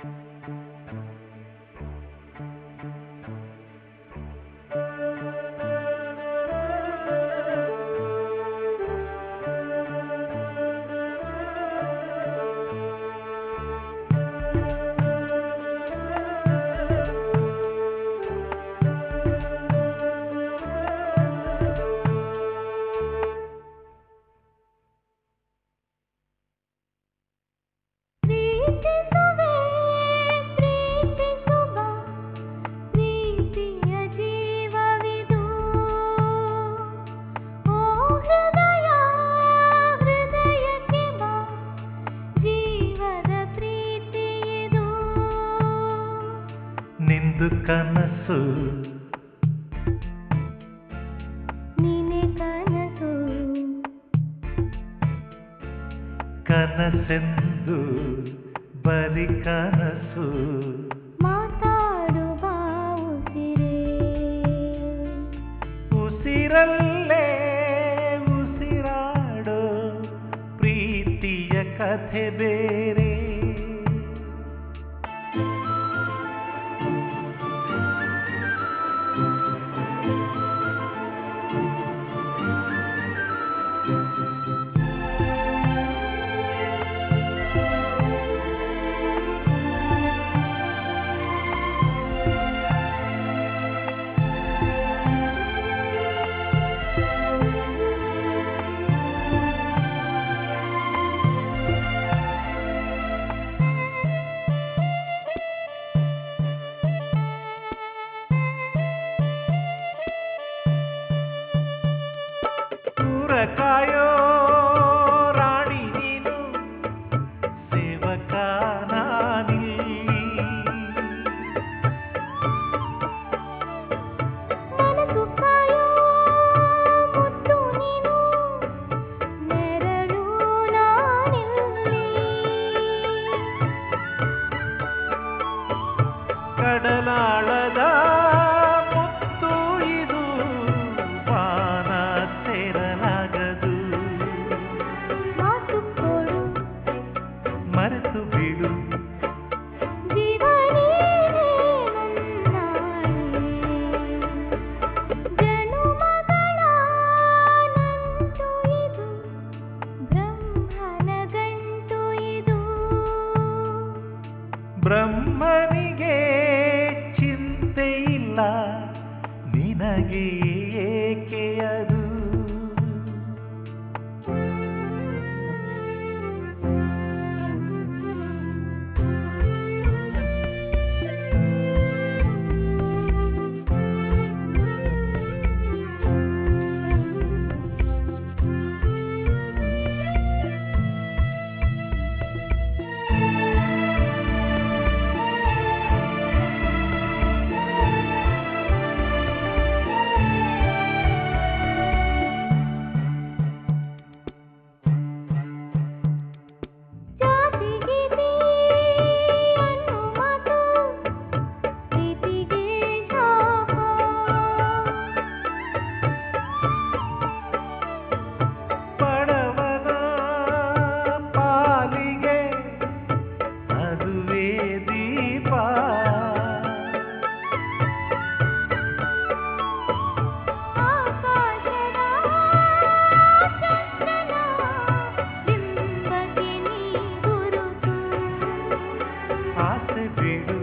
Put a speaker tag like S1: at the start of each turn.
S1: ನಿಂದು ಕನಸು
S2: ನೀನೆ ಕನಸು
S1: ಕನಸೆಂದು ಬರಿ ಕನಸು
S2: ಮಾತಾಡುವ ಉಸಿರೇ
S1: ಉಸಿರಲ್ಲೇ ಉಸಿರಾಡೋ ಪ್ರೀತಿಯ ಕಥೆ ಬೇರೆ ಕಾಯೋ ರಾಣಿ ನೀನು ಸೇವಕ ನಾನಿಲ್ಲಿ
S2: ಮನಸ್ಸು ಕಾಯೋ ಮುತ್ತು ನೀನು ನೆರಳು ನಾನಿಲ್ಲಿ
S1: ಕಡಲಾಳದ ಮುತ್ತು ಇದು ಬಾನ ಸೇರಲಾಗದು
S2: ಮಾತು ಕೊಡು
S1: ಮರೆತು ಬಿಡು
S2: ಜೀವ ನೀನೇ ನನ್ನಾಳೆ ಜನುಮಗಳ ನಂಟು ಇದು ಬ್ರಹ್ಮನ ಗಂಟು ಇದು
S1: ಬ್ರಹ್ಮನಿಗೆ ಚಿಂತೆ ಇಲ್ಲ ನಿನಗೆ ಏಕೆ ಅದು ಆಸೆ ಬಿಡು